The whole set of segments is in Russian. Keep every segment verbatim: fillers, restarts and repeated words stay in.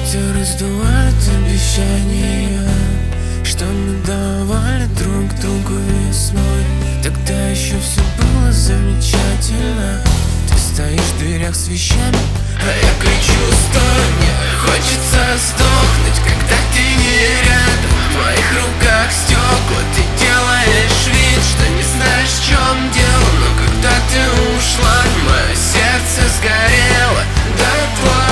Ветер раздувает обещания, что мы давали друг другу весной. Тогда еще все было замечательно. Ты стоишь в дверях с вещами, а я кричу: стой! Мне хочется сдохнуть, когда ты не рядом. В твоих руках стекла, ты делаешь вид, что не знаешь, в чем дело. Но когда ты ушла, мое сердце сгорело дотла.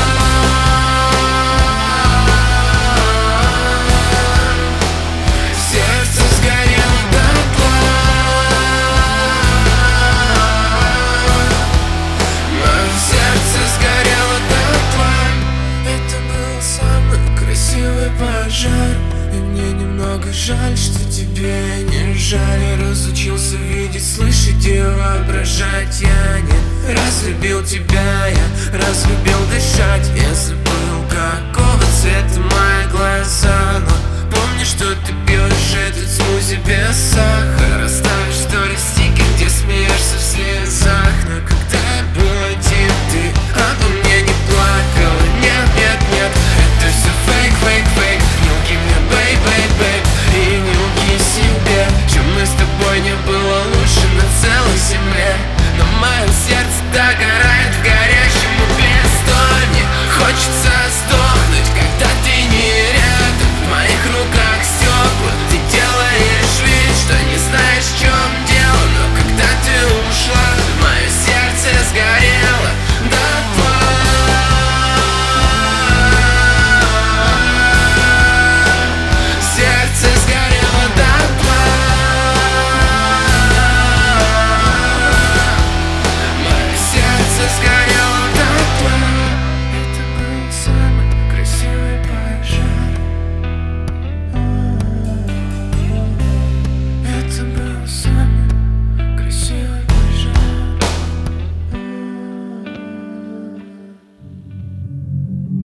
Пожар, и мне немного жаль, что тебе не жаль. Я разучился видеть, слышать и воображать. Я не разлюбил тебя, я разлюбил дышать. Если